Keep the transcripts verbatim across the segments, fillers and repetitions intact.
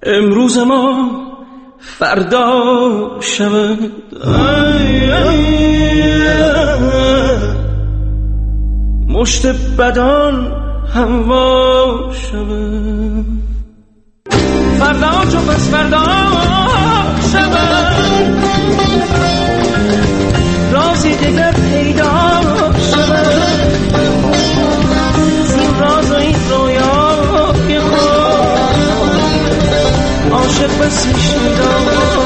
امروز ما فردا شود. مشت بدان هوا شود. فردا چو پس فردا شود. رازی دیگر پیدا شود. این راز و این رویای خود عاشق بسی شدا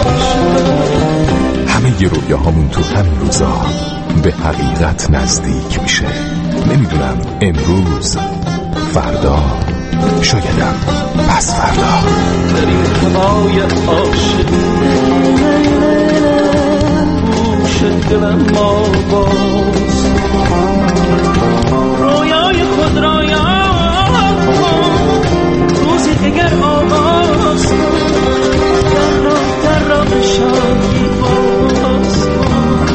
شود. همه ی رویاهامون تو همین روزا به حقیقت نزدیک میشه. نمیدونم امروز، فردا، شایدم پس فردا. در این هوای عاشق گوش دلم ما باز. رویای خود را یاد کن. روزی دیگر آغاز کن. در راه در راه شادی باز کن.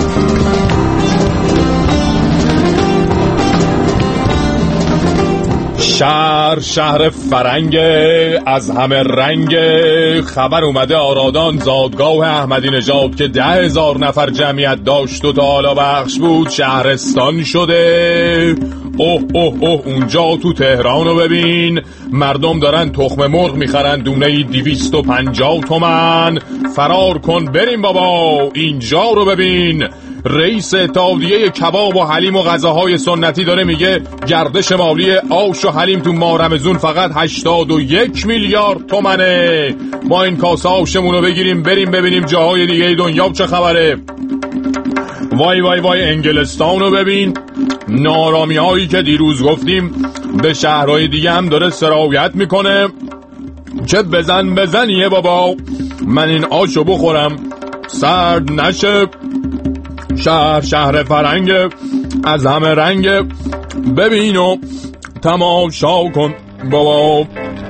شهر شهر فرنگ از همه رنگ. خبر اومده آرادان زادگاه احمدی نژاد که ده هزار نفر جمعیت داشت و تعالی بخش بود شهرستان شده. اوه اوه اوه اونجا تو تهرانو ببین، مردم دارن تخم مرغ میخرن دونه دویست و پنجاه تومن. فرار کن بریم بابا، اینجا رو ببین. رئیس اتحادیه کباب و حلیم و غذاهای سنتی داره میگه گردش مالی آش و حلیم تو ماه رمضان فقط هشتاد و یک میلیارد تومنه. ما این کاسه آشمون رو بگیریم بریم ببینیم جاهای دیگه دنیا چه خبره. وای وای وای انگلستان رو ببین، نارامی هایی که دیروز گفتیم به شهرهای دیگه هم داره سرایت میکنه. چه بزن بزنیه بابا، من این آشو بخورم سرد نشه. شهر شهر فرنگ از همه رنگ، ببین و تماشا کن بابا.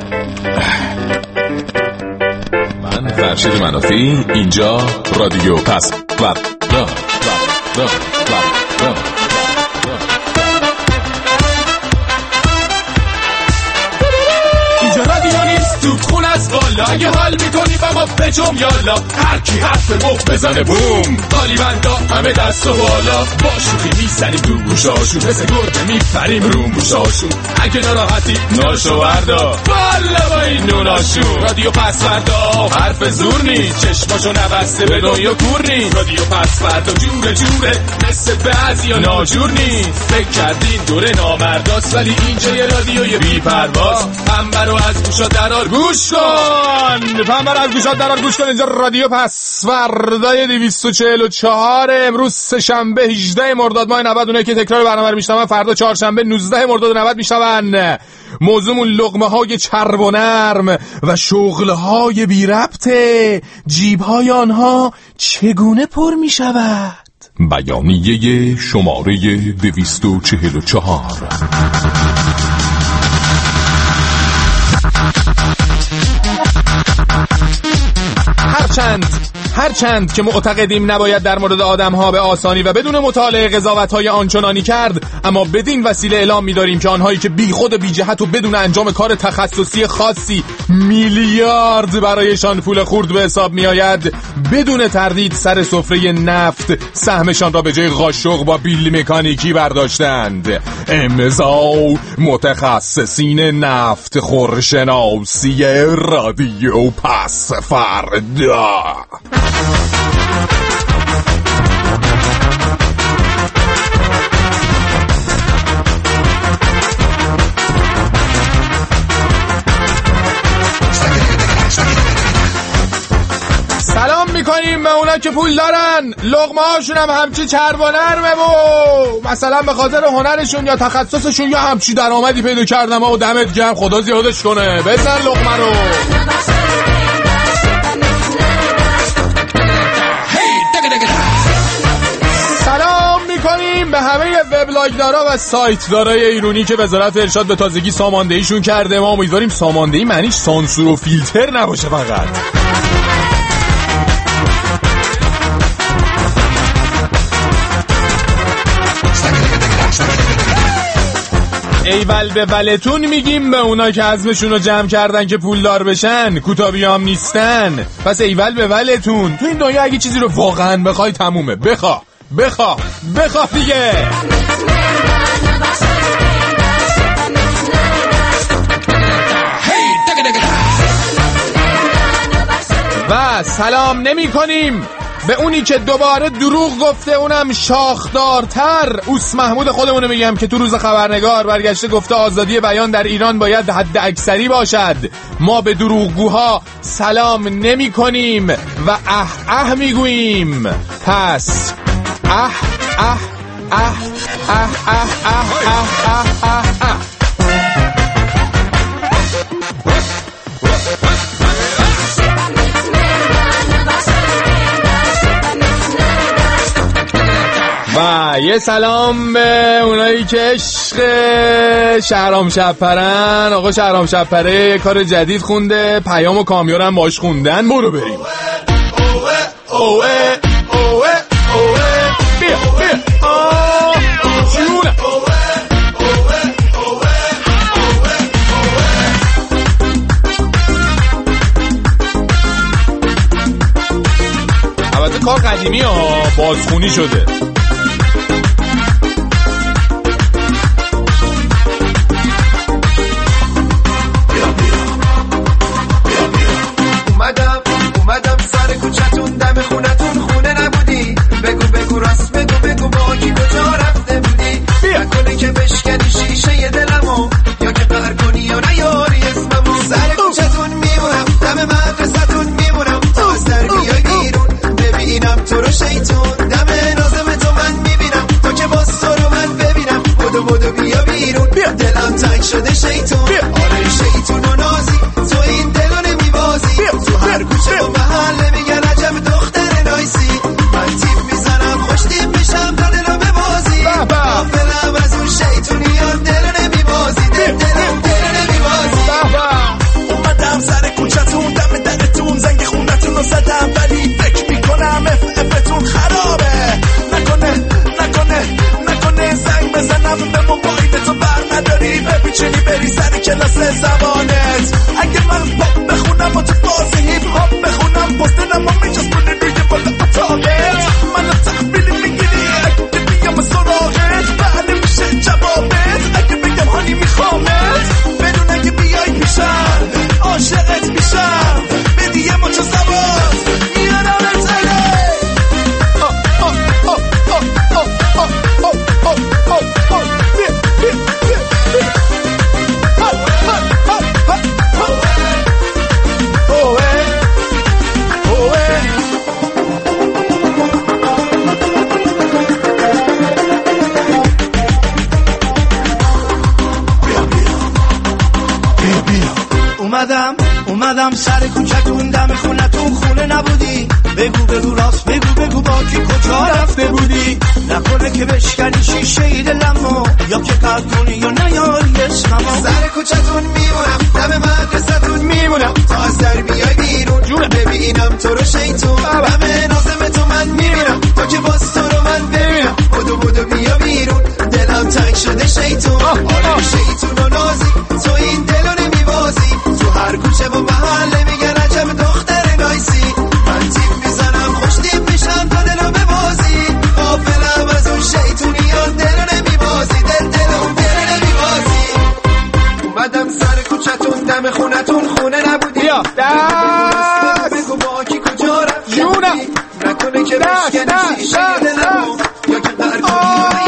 من فرشید منافی، اینجا رادیو پس فردا. اینجا رادیو نیست تو خون از بالا. اگه حال میکنی با ما بجم یالا. هر کی حرف مخ بزنه بوم، قالی بندا همه دست و بالا. با شوخی میزنیم تو گوشاشون، مثل گرده میپریم روم گوشاشون. اگه ناراحتی ناشو وردا والا با این نوناشون. رادیو پس فردا حرف زور نیست، چشماشو نبسته به دنیا کور نیست. رادیو پس فردا جوره جوره مثل بعضی ها ناجور نیست. فکر کردین دوره نامرداست ولی اینجا یه رادیوی بی پرواز. پنبه رو از گوشا درار گوش کن، پنبه رو از گوشا درار گوش کن. اینجا رادیو پس فردای دویست و چهل و چهار. امروز سه شنبه هجده مرداد ماه نود. اونایی که تکرار برنامه رو میشنون فردا چهارشنبه نوزده مرداد نود میشنون. موضوعمون لقمه های چرب و نرم و شغل های بی ربطه. جیب های آنها چگونه پر می شود؟ بیانیه شماره دویست و چهل و چهار. هرچند هرچند که معتقدیم نباید در مورد آدم‌ها به آسانی و بدون مطالعه قضاوت‌های آنچنانی کرد، اما بدین وسیله اعلام می‌داریم که آنهایی که بی خود و بی جهت و بدون انجام کار تخصصی خاصی میلیارد برایشان پول خورد به حساب می‌آید، بدون تردید سر سفره نفت سهمشان را به جای قاشق با بیل مکانیکی برداشتند. امضا متخصصین نفت خورشناسی رادیو پس فردا. سلام میکنیم به اونا که پول دارن، لقمه هاشون هم همچی چرب و نرمه و مثلا به خاطر هنرشون یا تخصصشون یا همچی درآمدی پیدا کردم و دمت گرم، خدا زیادش کنه. بزن لقمه رو. سلام میکنیم به همه وبلاگدارا و سایت دارای ایرانی که وزارت ارشاد به تازگی ساماندهیشون کرده. ما امیدواریم ساماندهی معنیش سانسور و فیلتر نباشه فقط. ایول به ولتون میگیم به اونا که عزمشون رو جمع کردن که پولدار بشن، کوتابیام نیستن. پس ایول به ولتون. تو این دنیا اگه چیزی رو واقعا بخوای تمومه. بخوا بخوا بخوا دیگه. و سلام نمی کنیم به اونی که دوباره دروغ گفته، اونم شاخدارتر. اوس محمود خودمونو میگم که تو روز خبرنگار برگشته گفته آزادی بیان در ایران باید حد اکثری باشد. ما به دروغگوها سلام نمی کنیم و اه اه میگوییم. پس اه اه اه اه اه اه اه اه اه اه. و یه سلام به اونایی که عشق شهرام شبپرن. آقا شهرام شبپره یه کار جدید خونده، پیام و کامیار هم باش خوندن. برو بریم. اوه اوه اوه اوه بیا بیا آه جونه. البته کار قدیمی ها، بازخونی شده. شده شیطون آره شیطون و نازی تو این دلو نمیبازی تو هر کوچه و محله میگن عجب دختر نایسی من تیپ میزنم خوش تیپ میشم تا دلو ببازی غافلم از اون شیطونیان دلو نمیبازی دل دلم دلو نمیبازی اومدم سر کوچتون دم درتون زنگ خونتون رو زدم ولی فکر میکنم اف افتون خرابه نکنه نکنه نکنه زنگ بزنم به موبایلتون بر نداری بپیچونی بری سر کلاس زبانت. اگه من پاپ بخونم و تو باز هیپ هاپ بخونم پستنم و میچسبونه روی بالا اتاقت منو تحویل میگیری اگه بیام سراغت بله میشه جوابت. اگه بگم هانی میخوامت بدون اگه بیای پیشم عاشقت میشم بدی یه مچو زبان میارم ازاله. اومدم اومدم سر کوچتون دم خونتون خونه نبودی بگو بگو راست بگو بگو با کی کجا رفته بودی نکنه که بشکنی شیشه دلمو یا که قلب کنی یا نیاری اسممو. سر کوچتون میمونم دم مدرسه‌تون میمونم تا از در بیای بیرون ببینم تو رو شیطون همه نازم تو من میبینم تا که باز تو رو من ببینم بودو بودو بیا بیرون دلم تنگ شده شیطون آره شیطون و نازی تو این دلو نمیبازی تو هر کوچه و محله میگن عجب دختر نایسی من تیپ میزنم خوش تیپ میشم تا دلو ببازی غافلم از اون شیطونیان دلو نمیبازی دل دلو دلو نمیبازی. اومدم سر کوچتون دم خونتون خونه نبودی بیا دست بگو با کی کجا رفتی جونم نکنه که بشکنی شیشه دلمو یا که قرد کنی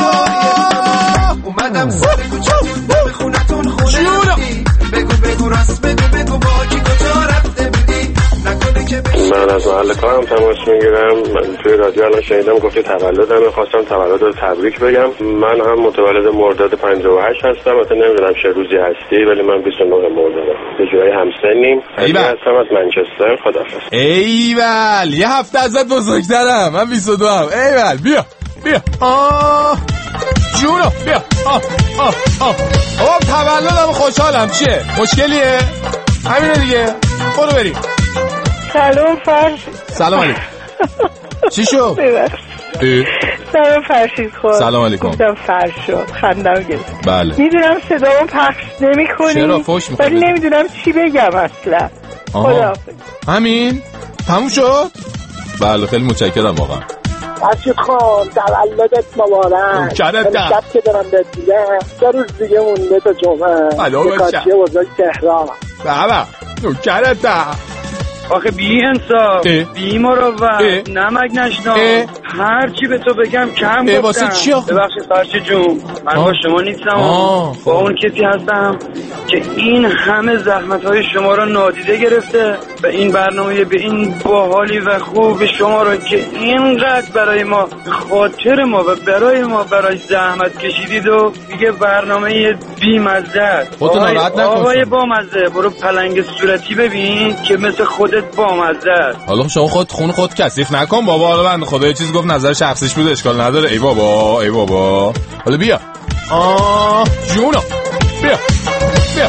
یاری. اومدم سر کوچتون دم خونتون خونه نبودی بگو بگو راست بگو بگو با کی کجا رفته بودی نکنه که من از محل کارم تماس میگیرم. من توی رادیو الان شنیدم گفتی تولدم، خواستم تولد رو تبریک بگم. من هم متولد مرداد پنجاه و هشت هستم. البته نمیدونم چه روزی هستی ولی من بیست و نه مردادم. یه جورایی همسنیم. ایول هستم از منچستر. خداحافظ. ایول یه هفته ازت بزرگترم. من بیست و دو ام. ایول بیا بیا آه جونو بیا آه آه آه آه تولدم خوشحالم. چیه مشکلیه؟ همینه دیگه. برو بریم. سلام فرش. سلام علیکم. چی شو؟ سلام فرشید خود. سلام علیکم. گفتم فرش شد خندم گرفت. بله میدونم صدامو پخش نمی کنی، چرا فوش میخوایی؟ ولی نمیدونم چی بگم اصلا. خداحافظ. همین تموم شد. بله خیلی متشکرم واقعا. فرشید خان تولدت مبارک. چرا شب که دارم بهت میگم سه روز دیگه مونده تا جمعه. کاتیه بزرگ تهران. بابا نوکرته. آخه بی انصاف، بی مروت، نمک نشنا، هر چی به تو بگم کم گفتم. واسه چی آخه؟ ببخشید فرشید جون، من آه. با شما نیستم، آه. با اون کسی هستم که این همه زحمت‌های شما رو نادیده گرفته و این برنامه به این باحالی و خوب شما رو که اینقدر برای ما خاطر ما و برای ما برای زحمت کشیدید و دیگه برنامه بی مزه است. آقای, آقای با مزه برو پلنگ صورتی ببین که مثل خودت با مزه است. حالا شما خود خون خود کثیف نکن بابا. حالا بنده خدا یه چیز گفت نظر شخصیش بود اشکال نداره. ای بابا ای بابا. حالا بیا آه جونا بیا بیا.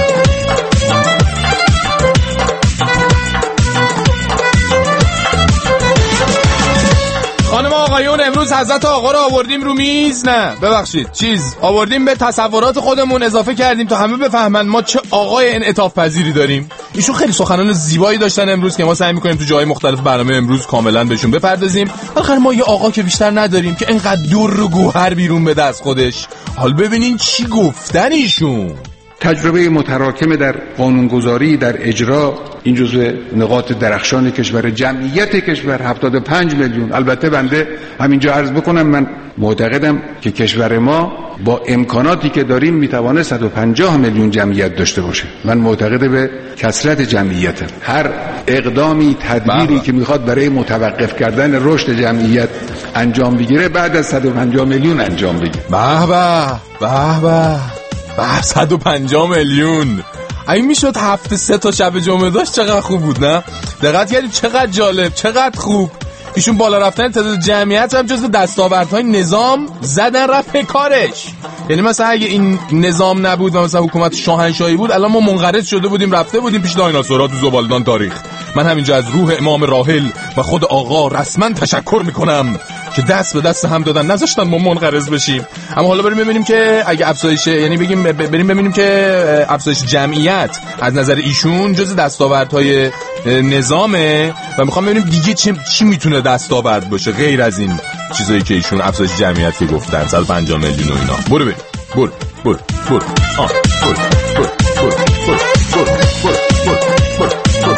خانم آقایون امروز حضرت آقا رو آوردیم رو میز. نه ببخشید چیز آوردیم به تصورات خودمون اضافه کردیم تا همه بفهمن ما چه آقای انعطاف پذیری داریم. ایشون خیلی سخنان زیبایی داشتن امروز که ما سعی می‌کنیم تو جای مختلف برنامه امروز کاملا بهشون بپردازیم. آخر ما یه آقا که بیشتر نداریم که اینقدر دور و گوهر بیرون بده از خودش. حال ببینین چی گفتن ایشون. تجربه متراکم در قانونگذاری در اجرا این جزو نقاط درخشان کشور، جمعیت کشور هفتاد و پنج میلیون. البته بنده همینجا عرض بکنم من معتقدم که کشور ما با امکاناتی که داریم میتوانه صد و پنجاه میلیون جمعیت داشته باشه. من معتقد به کثرت جمعیتم. هر اقدامی تدبیری که میخواد برای متوقف کردن رشد جمعیت انجام بگیره بعد از صد و پنجاه میلیون انجام بگیره. به به به به به صد و پنجاه میلیون. این میشد هفته سه تا شب جمعه داشت. چقدر خوب بود نه؟ دقت کردید چقدر جالب چقدر خوب. ایشون بالا رفتن تعداد جمعیت هم جز دستاوردهای نظام زدن رفت کارش. یعنی مثلا اگه این نظام نبود و مثلا حکومت شاهنشاهی بود الان ما منقرض شده بودیم رفته بودیم پیش دایناسورها تو زبالدان تاریخ. من همینجا از روح امام راحل و خود آقا رسما تشکر میکنم که دست به دست هم دادن نذاشتن ما منقرض بشیم. اما حالا بریم ببینیم که اگه افزایش یعنی بگیم بریم ببینیم که افزایش جمعیت از نظر ایشون جز دستاوردهای نظامه و میخوام ببینیم دیگه چی, چی میتونه دستاورد باشه غیر از این چیزایی که ایشون افزایش جمعیت که گفتن صد و پنجاه میلیون و اینا. برو بریم برو برو برو آ برو برو برو برو برو برو برو.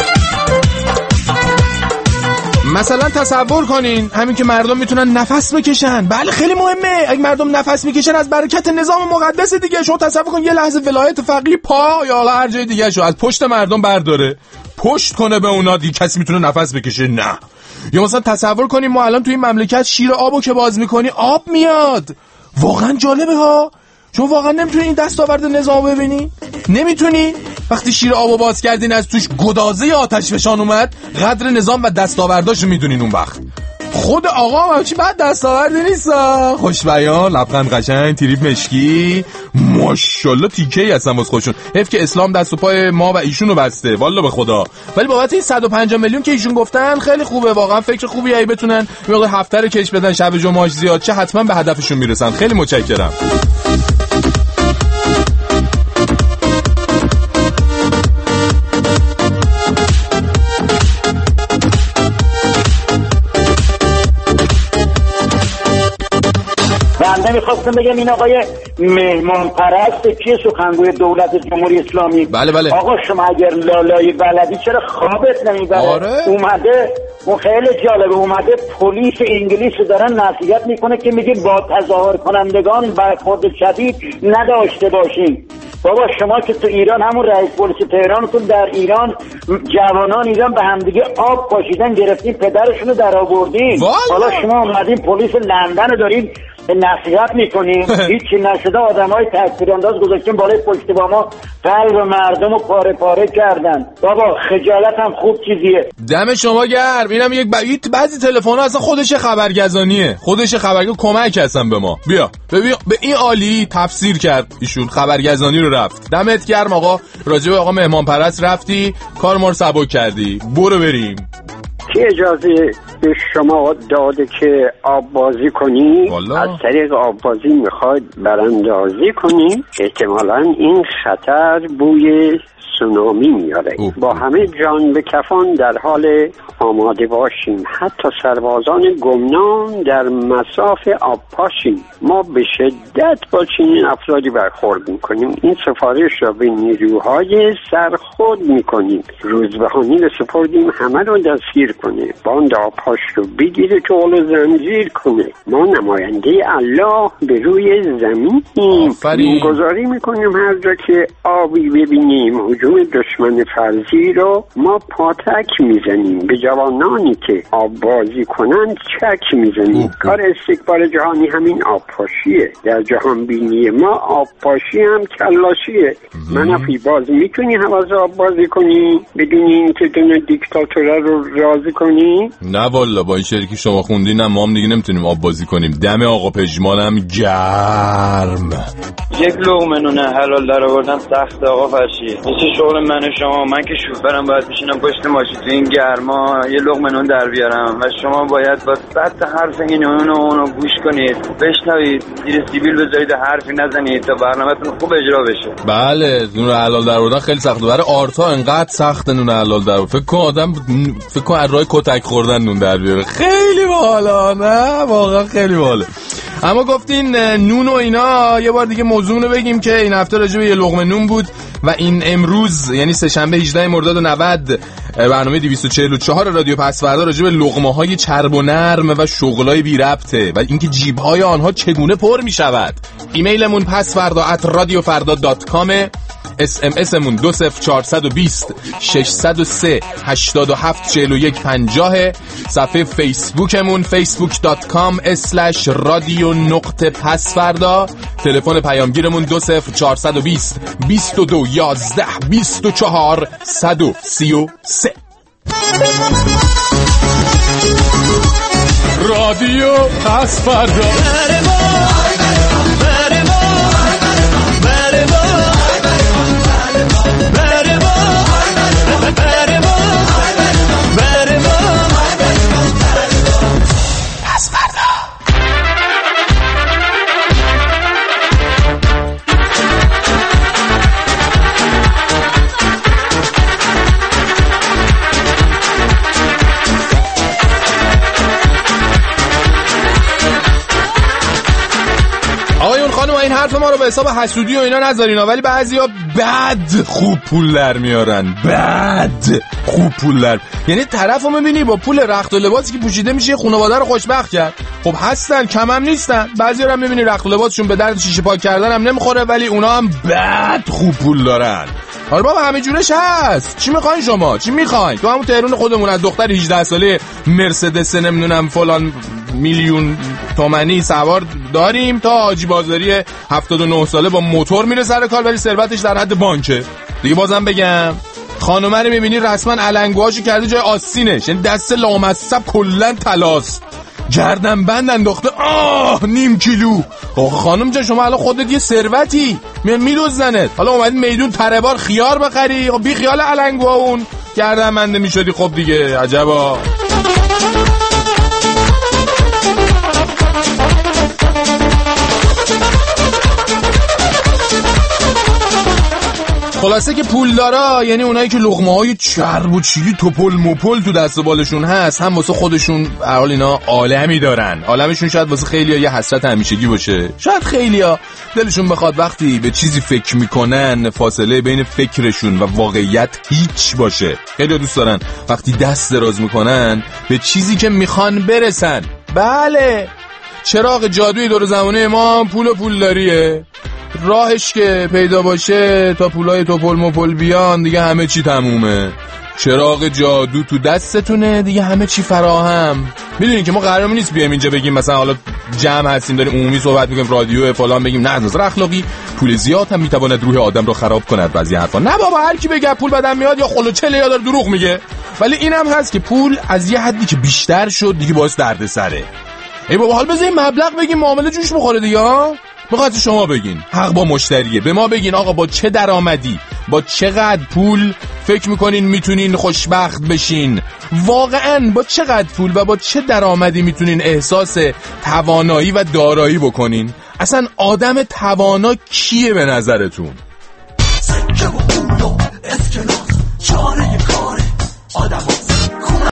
مثلا تصور کنین همین که مردم میتونن نفس بکشن. بله خیلی مهمه. اگه مردم نفس میکشن از برکت نظام مقدس دیگه. شما تصور کن یه لحظه ولایت فقیه پا یا حالا هر جای دیگه شو از پشت مردم برداره پشت کنه به اونا دیگه کسی میتونه نفس بکشه؟ نه. یا مثلا تصور کنین ما الان توی این مملکت شیر آبو که باز میکنی آب میاد. واقعا جالبه ها. شما واقعا نمیتونی این دستاورد نظام ببینی؟ نمیتونی؟ وقتی شیر آبو باز کردین از توش گدازه آتش فشان اومد قدر نظام و دستاورداشو میدونین اون وقت. خود آقا هم چی بعد دستاوردی نیست. خوش بیان لبخند قشنگ تریپ مشکی ماشاءالله تیکه‌ای هستن واسه خودشون. حیف که اسلام دست و پای ما و ایشونو بسته والله به خدا. ولی بابت این صد و پنجاه میلیون که ایشون گفتن خیلی خوبه واقعا فکر خوبی ای بتونن یه موقع هفته رو کش بدن شب جمعه‌اش زیاد چه حتما به هدفشون میرسن. خیلی متشکرم. بنده میخواستم بگم این آقای مهمان پرست که سخنگوی دولت جمهوری اسلامی بله بله. آقا شما اگر لالای بلدی چرا خوابت نمیبره؟ آره. اومده اون خیلی جالبه اومده پلیس انگلیس دارن نصیحت میکنه که میگه با تظاهر کنندگان برخورد شدید نداشته باشین. بابا شما که تو ایران همون رئیس پلیس تهرانتون در ایران جوانان ایران به همدیگه آب پاشیدن گرفتین پدرشونو در آوردین. حالا شما اومدین پلیس لندن رو دارین نصیحت میکنیم هیچی نشده آدمای تکفیر انداز گذاشتن بالای پشت باما قلب مردم رو پاره پاره کردن. بابا خجالت هم خوب چیزیه. دم شما گرم. اینم یک بعید بعضی تلفن‌ها اصلا خودش خبرگزانیه خودش خبرگزانی کمک هستن به ما. بیا ببین به این عالی تفسیر کرد ایشون خبرگزانی رو رفت. دمت گرم آقا. راجع به آقا مهمان پرست رفتی کار ما رو سبک کردی. برو بریم. کی اجازه به شما داده که آب بازی کنی، از طریق آب بازی میخواید براندازی کنی، احتمالاً این خطر بوی سونامی میاره. اوه. با همه جان به کفان در حال آماده باشیم، حتی سربازان گمنام در مساف آب پاشیم. ما به شدت با چنین افرادی برخورد میکنیم. این سفارش را به نیروهای سرخود میکنیم. روزبهانی رو سپردیم همه رو دستگیر کنه، باند آب پاش رو بگیره تو قل زنجیر کنه. ما نماینده الله به روی زمین گذاری میکنیم، هر جا که آبی ببینیم هجوم دشمن فرضی رو ما پاتک میزنیم، به جوانانی که آب بازی کنند چک میزنیم. کار استکبار جهانی همین آب پاشیه. در جهان بینی ما آب پاشی هم کلاشیه. منفی باز میتونی حواظ آب بازی کنی بدون این که دونه دیکتاتوره رو راضی کنی؟ نه والا، با این شعری که شما خوندین ما هم دیگه نمیتونیم آب بازی کنیم. دم آقا پژمانم گرم. یک لقمه نون حلال در آوردن سخت آقا فرشی. مثل شغل من و شما، من که شوفرم باید بشینم پشت ماشین تو این گرما یه لقمه نون در بیارم و شما باید با صد حرف این اون و اونو گوش کنید، بشنوید، زیر سیبیل بذارید، حرفی نزنید تا برنامه‌تون خوب اجرا بشه. بله، نون حلال در آوردن خیلی سخته. برای آرتا انقدر سخته نون حلال در آوردن. فکر کن آدم فکر کن از راه کتک خوردن نون در بیاره. خیلی باحاله. نه واقعا خیلی باحاله. اما گفتین نون و اینا، یه بار دیگه موضوع رو بگیم که این هفته راجع به یه لقمه نون بود و این امروز یعنی سه شنبه هجدهم مرداد و نود برنامه دویست و چهل و چهار رادیو پسوردا راجع به لقمه‌های چرب و نرم و شغلای بی ربطه و اینکه جیب‌های آنها چگونه پر می‌شود. ایمیلمون پسوردا ات رادیو فردا دات کام، اس ام اس مون دو صفر چهارصد و بیست ششصد و سه هشتاد و هفت چهل و یک پنجاه، صفحه فیسبوکمون فیسبوک دات کام اسلش رادیو نقطه پسوردا، تلفن پیامگیرمون دو صفر چهارصد و بیست بیست و دو یازده بیست و چهار صد و سی و سه. رادیو پسوردا. این حرف ما رو به حساب حسودی و اینا نذارینا، ولی بعضیا بد خوب پول در میارن. بد خوب پول در، یعنی طرفو میبینی با پول رخت و لباسی که پوشیده میشه خانواده رو خوشبخت کرد. خب هستن، کم هم نیستن. بعضیا هم میبینی رخت و لباسشون به درد شیشه پاک کردن هم نمیخوره، ولی اونا هم بد خوب پول دارن. حالا بابا همه جورش هست. چی میخواین شما؟ چی میخواین؟ تو همون تهران خودمون از دختر هجده ساله مرسدس نمیدونم فلان میلیون تومانی سوار داریم تا حاجی بازاری هفتاد و نه ساله با موتور میره سر کار ولی ثروتش در حد بانکه. دیگه بازم بگم خانومه رو میبینی رسما علنگوهاشو کرده جای آستینش، یعنی دست لامصب کلا طلاست، گردن بند انداخته آه نیم کیلو. خانم جان شما الان خودت یه ثروتی میان میدوزنت، حالا اومدی میدون تره بار خیار بخری، خب بی خیال علنگوها اون گردن بنده میشدی. خب دیگه عجبا. خلاصه که پولدارا یعنی اونایی که لقمه‌های چرب و چیلی توپل موپل تو دست و بالشون هست، هم واسه خودشون حال اینا عالمی دارن. عالمشون شاید واسه خیلیا یه حسرت همیشگی باشه. شاید خیلیا دلشون بخواد وقتی به چیزی فکر میکنن فاصله بین فکرشون و واقعیت هیچ باشه. خیلیا دوست دارن وقتی دست دراز میکنن به چیزی که میخوان برسن. بله، چراغ جادوی دور زمانه ما پول و پولداریه. راهش که پیدا باشه تا پولای توپل موپل بیان دیگه همه چی تمومه. چراغ جادو تو دستتونه دیگه همه چی فراهم. میدونین که ما قرار نیست بیایم اینجا بگیم مثلا حالا جمع هستیم داریم عمومی صحبت میکنیم رادیو فلان بگیم نه از نظر اخلاقی پول زیاد هم میتواند روح آدم رو خراب کند بعضی حرفا. نه بابا، هر کی بگه پول بدن میاد یا خلوچله یا داره دروغ میگه. ولی اینم هست که پول از یه حدی که بیشتر شد دیگه باعث دردسره. ای بابا حال بذاریم مبلغ بگیم معامله جوش بخوره دیگه. بخاطر شما بگین حق با مشتریه، به ما بگین آقا با چه درآمدی با چقدر پول فکر میکنین میتونین خوشبخت بشین؟ واقعاً با چقدر پول و با چه درآمدی میتونین احساس توانایی و دارایی بکنین؟ اصلا آدم توانا کیه به نظرتون؟ سکه و پول و اسکناس چاره کاره آدم